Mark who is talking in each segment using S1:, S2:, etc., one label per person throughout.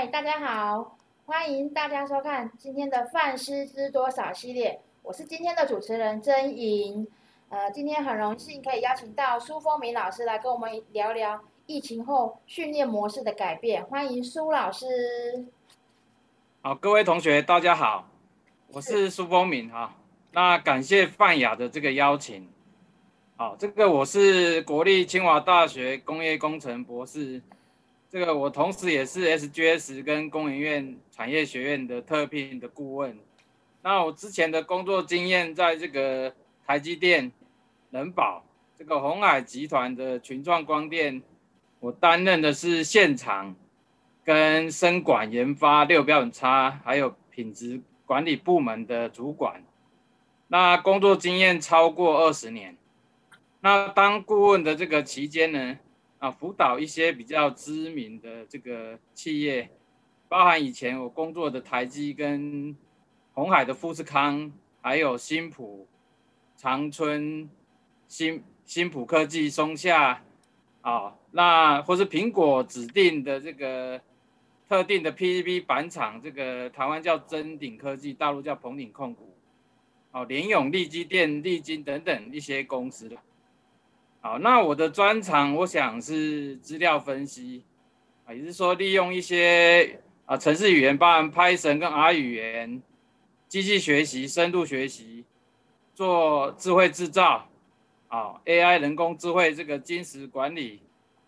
S1: 大家好，欢迎大家收看今天的“饭师知多少”系列，我是今天的主持人甄莹。今天很荣幸可以邀请到苏峰明老师来跟我们聊聊疫情后训练模式的改变，欢迎苏老师。
S2: 好，各位同学，大家好，我
S1: 是
S2: 是苏峰敏哈。那感谢范雅的这个邀请。好，这个我是国立清华大学工业工程博士，这个我同时也是 SGS 跟工研院产业学院的特聘的顾问。那我之前的工作经验在这个台积电、人保、这个鸿海集团的群创光电，我担任的是现场跟生管研发6标准差，还有品质管理部门的主管。那工作经验超过20年。那当顾问的这个期间呢，辅导一些比较知名的这个企业，包含以前我工作的台积跟鸿海的富士康，还有新普、长春、新普科技、松下，那或是苹果指定的这个特定的 PCB 板厂，这个台湾叫臻鼎科技，大陆叫鹏鼎控股，联咏、力积电、力晶等等一些公司了。好，那我的专长我想是资料分析，也就是说利用一些程式语言，包含 Python 跟 R 语言，机器学习、深度学习，做智慧制造，AI 人工智慧这个晶石管理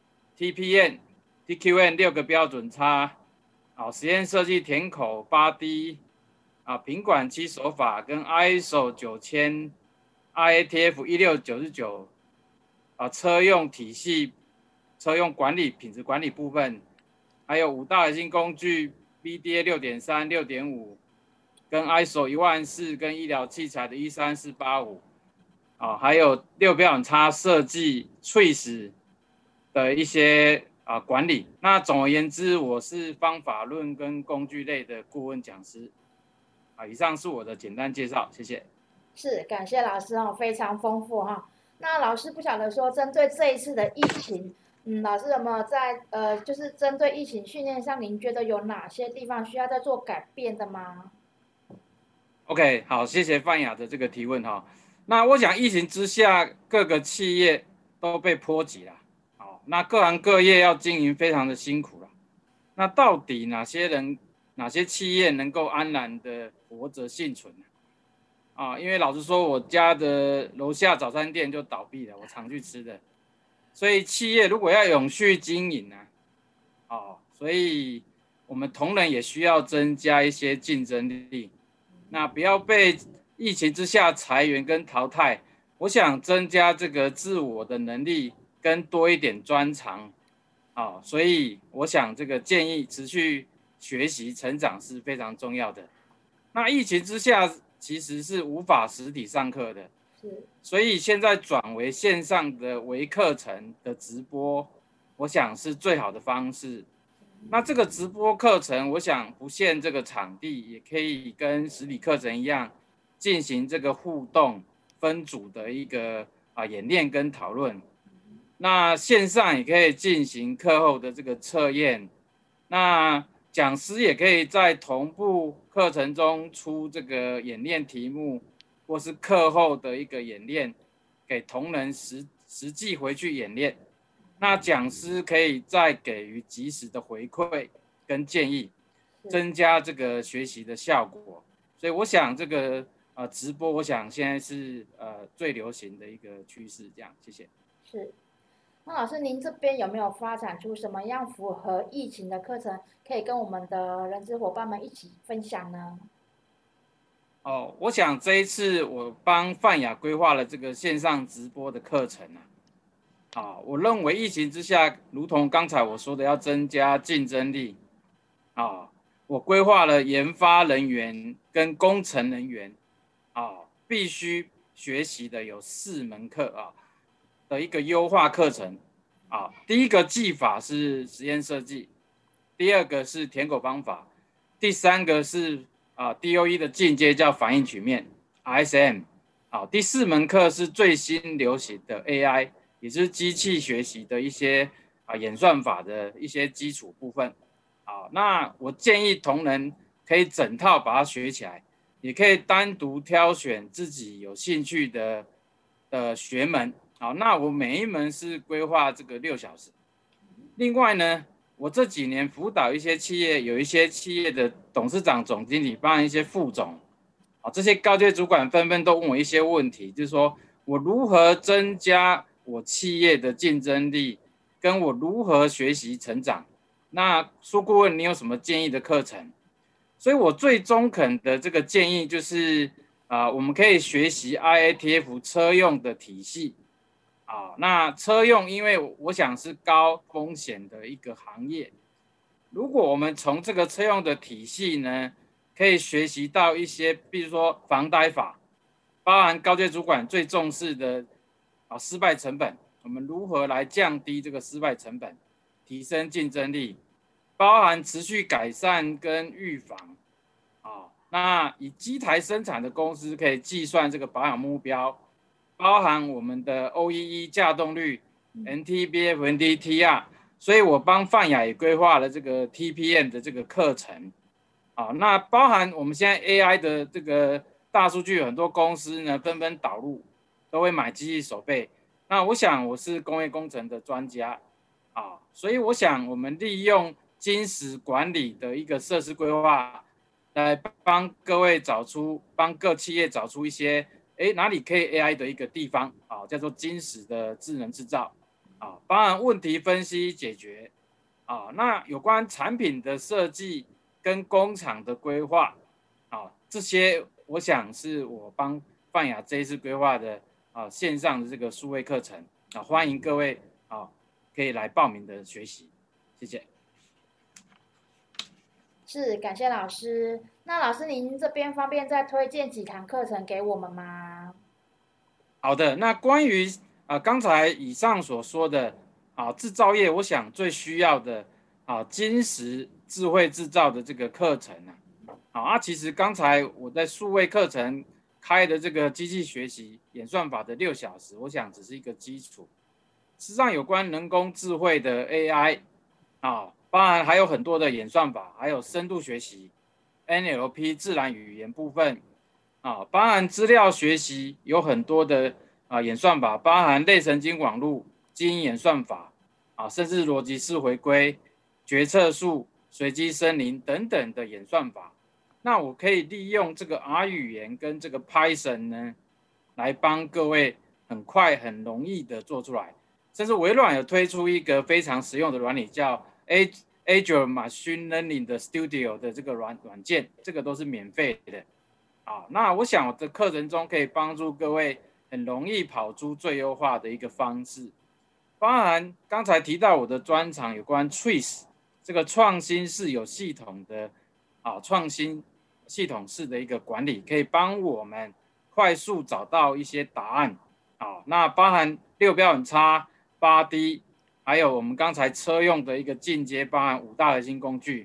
S2: ，TPM、TQM 6个标准差，实验设计填口 8D，品管期手法跟 ISO 9000、IATF 16999。车用体系、车用管理、品质管理部分，还有5大核心工具 BDA 6.3、6.5，跟 ISO 14000跟医疗器材的13485，还有6标准差设计、Trace 的一些管理。那总而言之，我是方法论跟工具类的顾问讲师。以上是我的简单介绍，谢谢。
S1: 是，感谢老师哦，非常丰富哈。那老师不晓得说，针对这一次的疫情，老师有没有在就是针对疫情训练上，您觉得有哪些地方需要再做改变的吗？
S2: OK， 好，谢谢范雅的这个提问哈。那我想疫情之下，各个企业都被波及了，那各行各业要经营非常的辛苦了。那到底哪些企业能够安然的活着幸存呢？因为老实说，我家的楼下早餐店就倒闭了，我常去吃的。所以企业如果要永续经营呢，所以我们同仁也需要增加一些竞争力。那不要被疫情之下裁员跟淘汰，我想增加这个自我的能力跟多一点专长，所以我想这个建议持续学习成长是非常重要的。那疫情之下其实是无法实体上课的，所以现在转为线上的微课程的直播，我想是最好的方式。那这个直播课程，我想不限这个场地，也可以跟实体课程一样，进行这个互动、分组的一个演练跟讨论。那线上也可以进行课后的这个测验。那讲师也可以在同步课程中出这个演练题目，或是课后的一个演练，给同仁实际回去演练。那讲师可以再给予及时的回馈跟建议，增加这个学习的效果。所以我想这个直播，我想现在是最流行的一个趋势。这样，谢谢。
S1: 是。那老师，您这边有没有发展出什么样符合疫情的课程，可以跟我们的人资伙伴们一起分享呢？
S2: 我想这一次我帮范雅规划了这个线上直播的课程我认为疫情之下，如同刚才我说的，要增加竞争力我规划了研发人员跟工程人员必须学习的有4门课的一个优化课程第一个技法是实验设计，第2个是填口方法，第3个是DOE 的进阶叫反应曲面 RSM， 第4门课是最新流行的 AI， 也就是机器学习的一些演算法的一些基础部分好，那我建议同仁可以整套把它学起来，也可以单独挑选自己有兴趣的学门。好，那我每一门是规划这个6小时。另外呢，我这几年辅导一些企业，有一些企业的董事长、总经理，包含一些副总，这些高阶主管纷纷都问我一些问题，就是说我如何增加我企业的竞争力，跟我如何学习成长。那苏顾问，你有什么建议的课程？所以我最中肯的这个建议就是，我们可以学习 IATF 车用的体系。那车用，因为我想是高风险的一个行业，如果我们从这个车用的体系呢，可以学习到一些，比如说防呆法，包含高阶主管最重视的失败成本，我们如何来降低这个失败成本，提升竞争力，包含持续改善跟预防。那以机台生产的公司可以计算这个保养目标，包含我们的 OEE 稼动率、NTBF、NDTR， 所以我帮泛亚也规划了这个 TPM 的这个课程。那包含我们现在 AI 的这个大数据，很多公司呢纷纷导入，都会买机器手备。那我想我是工业工程的专家，所以我想我们利用金石管理的一个设施规划，来帮各企业找出一些哪里可以 AI 的一个地方，叫做金石的智能制造，包含问题分析解决，那有关产品的设计跟工厂的规划，这些我想是我帮泛亚这一次规划的线上的这个数位课程，欢迎各位可以来报名的学习，谢谢。
S1: 是，感谢老师。那老师您这边方便再推荐几堂课程给我们吗？
S2: 好的，那关于刚才以上所说的制造业，我想最需要的金石智慧制造的这个课程其实刚才我在数位课程开的这个机器学习演算法的6小时，我想只是一个基础。实际上有关人工智慧的 AI 包含还有很多的演算法，还有深度学习 NLP 自然语言部分包含资料学习有很多的演算法，包含类神经网络、基因演算法甚至逻辑式回归、决策树、随机森林等等的演算法。那我可以利用这个 R 语言跟这个 Python 呢，来帮各位很快很容易的做出来。甚至微软有推出一个非常实用的软体，叫 Azure Machine Learning 的 Studio 的这个软件，这个都是免费的。那我想我的课程中可以帮助各位很容易跑出最优化的一个方式，包含刚才提到我的专长有关 TRIS 这个创新是有系统的创新系统式的一个管理，可以帮我们快速找到一些答案那包含6标准差、8D， 还有我们刚才车用的一个进阶，包含5大核心工具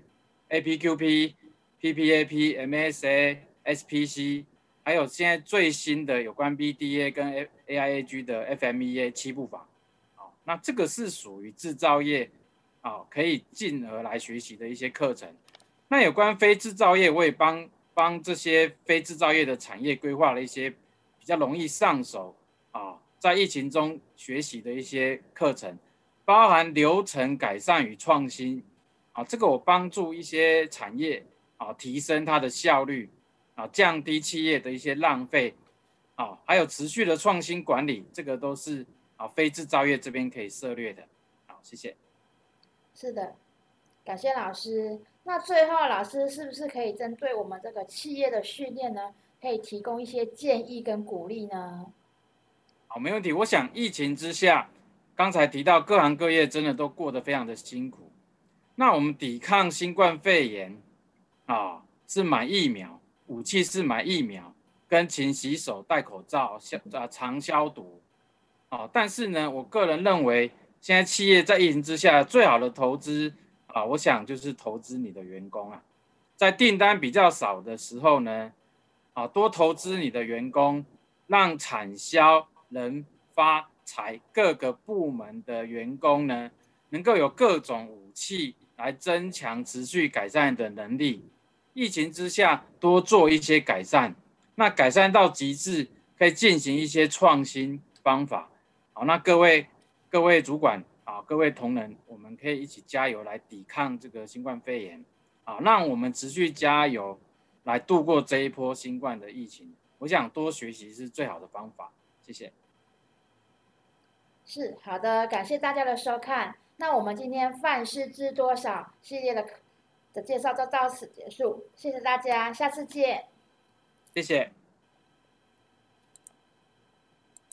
S2: APQP、PPAP、MSA、SPC， 还有现在最新的有关 BDA 跟 AIAG 的 FMEA 7步法那这个是属于制造业可以进而来学习的一些课程。那有关非制造业，我也帮这些非制造业的产业规划了一些比较容易上手在疫情中学习的一些课程，包含流程改善与创新这个我帮助一些产业提升它的效率降低企业的一些浪费还有持续的创新管理，这个都是非制造业这边可以涉猎的。好，谢谢。
S1: 是的，感谢老师。那最后，老师是不是可以针对我们这个企业的训练呢，可以提供一些建议跟鼓励呢？
S2: 好，没问题。我想疫情之下，刚才提到各行各业真的都过得非常的辛苦。那我们抵抗新冠肺炎是买疫苗，武器是买疫苗，跟勤洗手、戴口罩、常消毒但是呢，我个人认为，现在企业在疫情之下最好的投资我想就是投资你的员工在订单比较少的时候呢多投资你的员工，让产销人发财各个部门的员工呢， 能够有各种武器来增强持续改善的能力。疫情之下多做一些改善，那改善到极致可以进行一些创新方法。好，那各位主管啊，各位同仁，我们可以一起加油来抵抗这个新冠肺炎。好，让我们持续加油来度过这一波新冠的疫情。我想多学习是最好的方法。谢谢。
S1: 是，好的，感谢大家的收看。那我们今天范师知多少系列的介绍就到此结束，谢谢大家，下次见。
S2: 谢谢。